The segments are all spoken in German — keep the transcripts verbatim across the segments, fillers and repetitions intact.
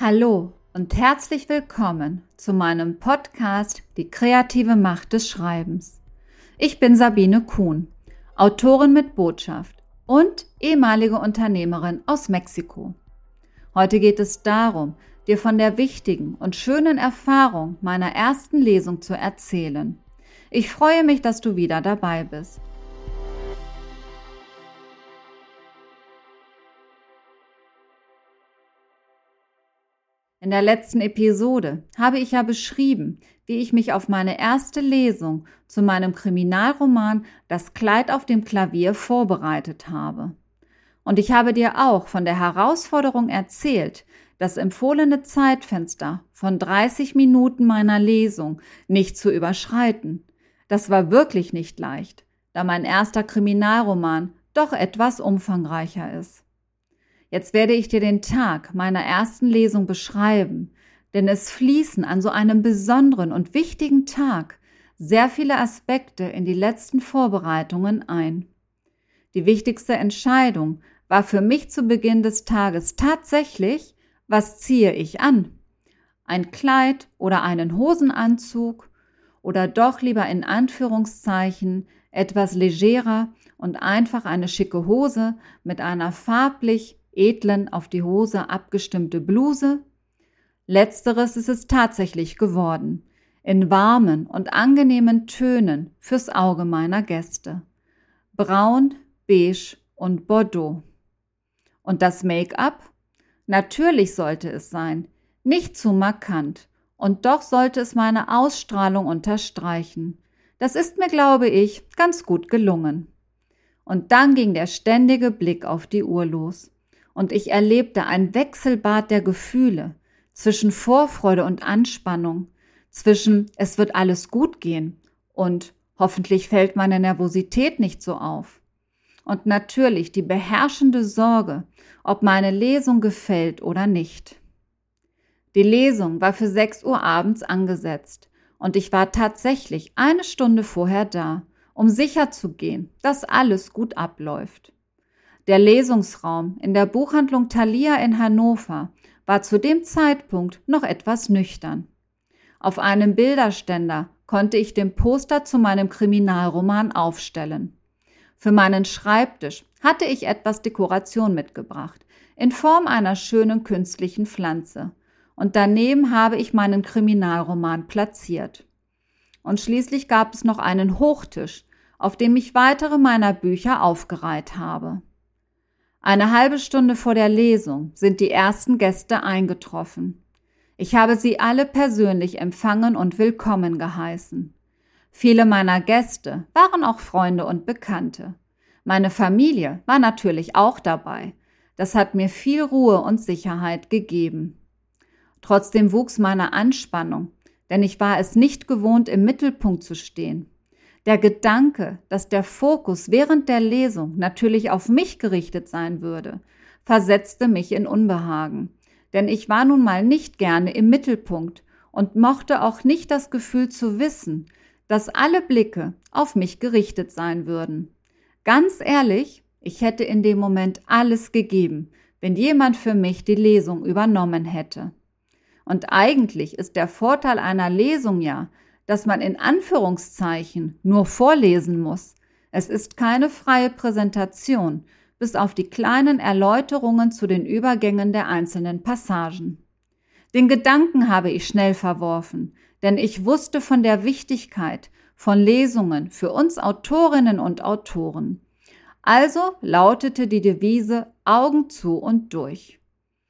Hallo und herzlich willkommen zu meinem Podcast Die kreative Macht des Schreibens. Ich bin Sabine Kuhn, Autorin mit Botschaft und ehemalige Unternehmerin aus Mexiko. Heute geht es darum, dir von der wichtigen und schönen Erfahrung meiner ersten Lesung zu erzählen. Ich freue mich, dass du wieder dabei bist. In der letzten Episode habe ich ja beschrieben, wie ich mich auf meine erste Lesung zu meinem Kriminalroman Das Kleid auf dem Klavier vorbereitet habe. Und ich habe dir auch von der Herausforderung erzählt, das empfohlene Zeitfenster von dreißig Minuten meiner Lesung nicht zu überschreiten. Das war wirklich nicht leicht, da mein erster Kriminalroman doch etwas umfangreicher ist. Jetzt werde ich dir den Tag meiner ersten Lesung beschreiben, denn es fließen an so einem besonderen und wichtigen Tag sehr viele Aspekte in die letzten Vorbereitungen ein. Die wichtigste Entscheidung war für mich zu Beginn des Tages tatsächlich, was ziehe ich an? Ein Kleid oder einen Hosenanzug oder doch lieber in Anführungszeichen etwas legerer und einfach eine schicke Hose mit einer farblich edlen, auf die Hose abgestimmte Bluse? Letzteres ist es tatsächlich geworden, in warmen und angenehmen Tönen fürs Auge meiner Gäste. Braun, beige und Bordeaux. Und das Make-up? Natürlich sollte es sein, nicht zu markant, und doch sollte es meine Ausstrahlung unterstreichen. Das ist mir, glaube ich, ganz gut gelungen. Und dann ging der ständige Blick auf die Uhr los. Und ich erlebte ein Wechselbad der Gefühle zwischen Vorfreude und Anspannung, zwischen es wird alles gut gehen und hoffentlich fällt meine Nervosität nicht so auf. Und natürlich die beherrschende Sorge, ob meine Lesung gefällt oder nicht. Die Lesung war für sechs Uhr abends angesetzt und ich war tatsächlich eine Stunde vorher da, um sicherzugehen, dass alles gut abläuft. Der Lesungsraum in der Buchhandlung Thalia in Hannover war zu dem Zeitpunkt noch etwas nüchtern. Auf einem Bilderständer konnte ich den Poster zu meinem Kriminalroman aufstellen. Für meinen Schreibtisch hatte ich etwas Dekoration mitgebracht, in Form einer schönen künstlichen Pflanze. Und daneben habe ich meinen Kriminalroman platziert. Und schließlich gab es noch einen Hochtisch, auf dem ich weitere meiner Bücher aufgereiht habe. Eine halbe Stunde vor der Lesung sind die ersten Gäste eingetroffen. Ich habe sie alle persönlich empfangen und willkommen geheißen. Viele meiner Gäste waren auch Freunde und Bekannte. Meine Familie war natürlich auch dabei. Das hat mir viel Ruhe und Sicherheit gegeben. Trotzdem wuchs meine Anspannung, denn ich war es nicht gewohnt, im Mittelpunkt zu stehen. Der Gedanke, dass der Fokus während der Lesung natürlich auf mich gerichtet sein würde, versetzte mich in Unbehagen. Denn ich war nun mal nicht gerne im Mittelpunkt und mochte auch nicht das Gefühl zu wissen, dass alle Blicke auf mich gerichtet sein würden. Ganz ehrlich, ich hätte in dem Moment alles gegeben, wenn jemand für mich die Lesung übernommen hätte. Und eigentlich ist der Vorteil einer Lesung ja, dass man in Anführungszeichen nur vorlesen muss. Es ist keine freie Präsentation, bis auf die kleinen Erläuterungen zu den Übergängen der einzelnen Passagen. Den Gedanken habe ich schnell verworfen, denn ich wusste von der Wichtigkeit von Lesungen für uns Autorinnen und Autoren. Also lautete die Devise Augen zu und durch.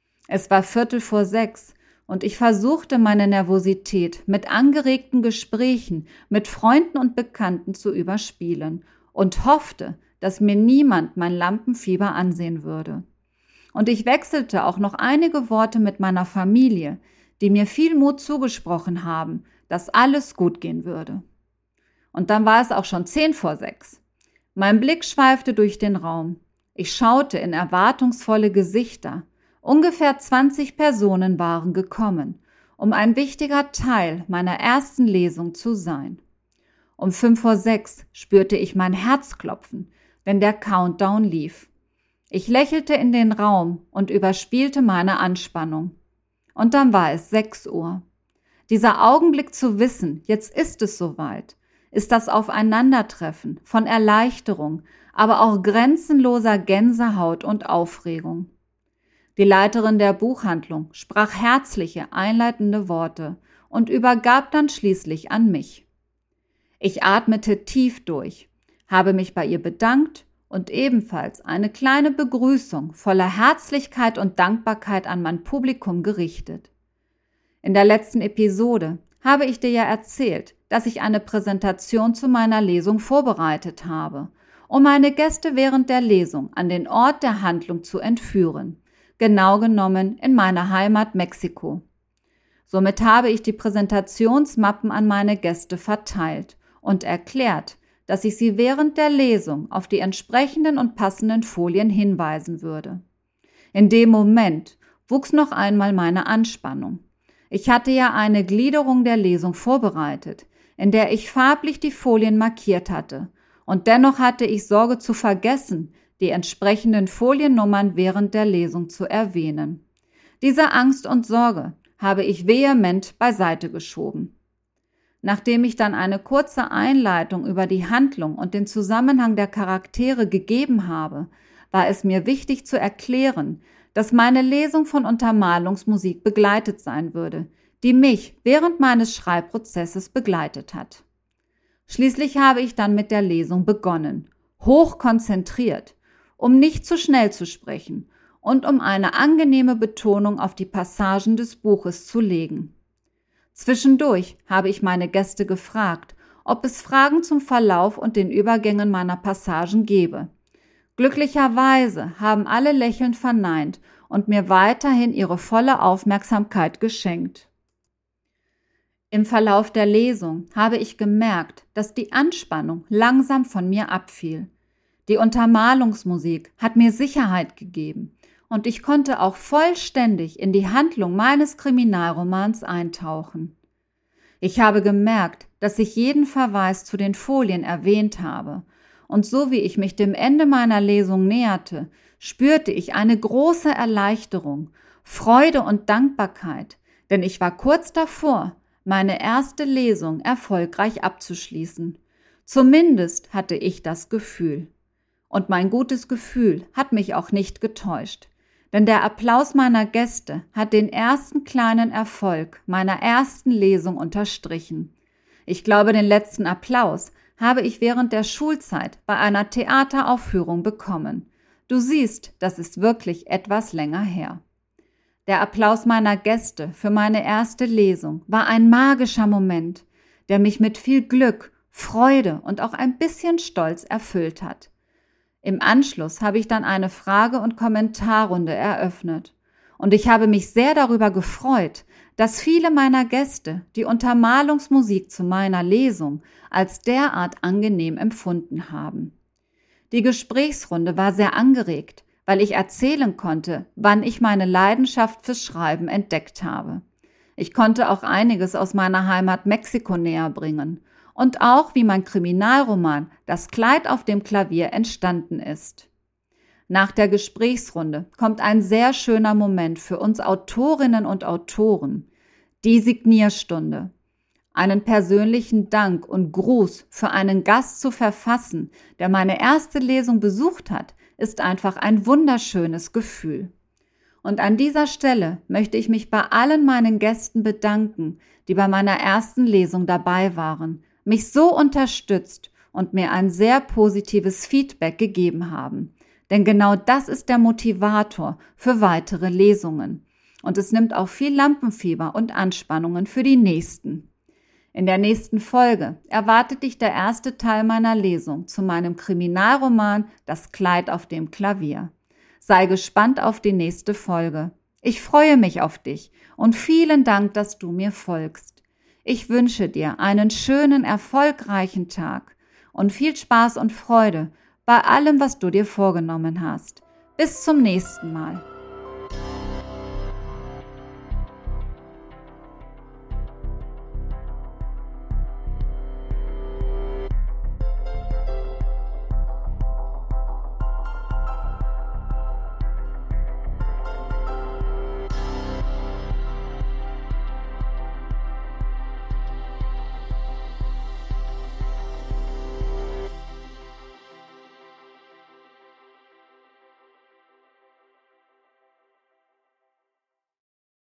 Es war Viertel vor sechs. Und ich versuchte, meine Nervosität mit angeregten Gesprächen mit Freunden und Bekannten zu überspielen und hoffte, dass mir niemand mein Lampenfieber ansehen würde. Und ich wechselte auch noch einige Worte mit meiner Familie, die mir viel Mut zugesprochen haben, dass alles gut gehen würde. Und dann war es auch schon zehn vor sechs. Mein Blick schweifte durch den Raum. Ich schaute in erwartungsvolle Gesichter. Ungefähr zwanzig Personen waren gekommen, um ein wichtiger Teil meiner ersten Lesung zu sein. Um fünf vor sechs spürte ich mein Herz klopfen, wenn der Countdown lief. Ich lächelte in den Raum und überspielte meine Anspannung. Und dann war es sechs Uhr. Dieser Augenblick zu wissen, jetzt ist es soweit, ist das Aufeinandertreffen von Erleichterung, aber auch grenzenloser Gänsehaut und Aufregung. Die Leiterin der Buchhandlung sprach herzliche, einleitende Worte und übergab dann schließlich an mich. Ich atmete tief durch, habe mich bei ihr bedankt und ebenfalls eine kleine Begrüßung voller Herzlichkeit und Dankbarkeit an mein Publikum gerichtet. In der letzten Episode habe ich dir ja erzählt, dass ich eine Präsentation zu meiner Lesung vorbereitet habe, um meine Gäste während der Lesung an den Ort der Handlung zu entführen, genau genommen in meiner Heimat Mexiko. Somit habe ich die Präsentationsmappen an meine Gäste verteilt und erklärt, dass ich sie während der Lesung auf die entsprechenden und passenden Folien hinweisen würde. In dem Moment wuchs noch einmal meine Anspannung. Ich hatte ja eine Gliederung der Lesung vorbereitet, in der ich farblich die Folien markiert hatte, und dennoch hatte ich Sorge zu vergessen, die entsprechenden Foliennummern während der Lesung zu erwähnen. Diese Angst und Sorge habe ich vehement beiseite geschoben. Nachdem ich dann eine kurze Einleitung über die Handlung und den Zusammenhang der Charaktere gegeben habe, war es mir wichtig zu erklären, dass meine Lesung von Untermalungsmusik begleitet sein würde, die mich während meines Schreibprozesses begleitet hat. Schließlich habe ich dann mit der Lesung begonnen, hochkonzentriert, um nicht zu schnell zu sprechen und um eine angenehme Betonung auf die Passagen des Buches zu legen. Zwischendurch habe ich meine Gäste gefragt, ob es Fragen zum Verlauf und den Übergängen meiner Passagen gebe. Glücklicherweise haben alle lächelnd verneint und mir weiterhin ihre volle Aufmerksamkeit geschenkt. Im Verlauf der Lesung habe ich gemerkt, dass die Anspannung langsam von mir abfiel. Die Untermalungsmusik hat mir Sicherheit gegeben und ich konnte auch vollständig in die Handlung meines Kriminalromans eintauchen. Ich habe gemerkt, dass ich jeden Verweis zu den Folien erwähnt habe, und so wie ich mich dem Ende meiner Lesung näherte, spürte ich eine große Erleichterung, Freude und Dankbarkeit, denn ich war kurz davor, meine erste Lesung erfolgreich abzuschließen. Zumindest hatte ich das Gefühl. Und mein gutes Gefühl hat mich auch nicht getäuscht, denn der Applaus meiner Gäste hat den ersten kleinen Erfolg meiner ersten Lesung unterstrichen. Ich glaube, den letzten Applaus habe ich während der Schulzeit bei einer Theateraufführung bekommen. Du siehst, das ist wirklich etwas länger her. Der Applaus meiner Gäste für meine erste Lesung war ein magischer Moment, der mich mit viel Glück, Freude und auch ein bisschen Stolz erfüllt hat. Im Anschluss habe ich dann eine Frage- und Kommentarrunde eröffnet. Und ich habe mich sehr darüber gefreut, dass viele meiner Gäste die Untermalungsmusik zu meiner Lesung als derart angenehm empfunden haben. Die Gesprächsrunde war sehr angeregt, weil ich erzählen konnte, wann ich meine Leidenschaft fürs Schreiben entdeckt habe. Ich konnte auch einiges aus meiner Heimat Mexiko näher bringen und auch, wie mein Kriminalroman Das Kleid auf dem Klavier entstanden ist. Nach der Gesprächsrunde kommt ein sehr schöner Moment für uns Autorinnen und Autoren, die Signierstunde. Einen persönlichen Dank und Gruß für einen Gast zu verfassen, der meine erste Lesung besucht hat, ist einfach ein wunderschönes Gefühl. Und an dieser Stelle möchte ich mich bei allen meinen Gästen bedanken, die bei meiner ersten Lesung dabei waren, mich so unterstützt und mir ein sehr positives Feedback gegeben haben. Denn genau das ist der Motivator für weitere Lesungen. Und es nimmt auch viel Lampenfieber und Anspannungen für die nächsten. In der nächsten Folge erwartet dich der erste Teil meiner Lesung zu meinem Kriminalroman Das Kleid auf dem Klavier. Sei gespannt auf die nächste Folge. Ich freue mich auf dich und vielen Dank, dass du mir folgst. Ich wünsche dir einen schönen, erfolgreichen Tag und viel Spaß und Freude bei allem, was du dir vorgenommen hast. Bis zum nächsten Mal.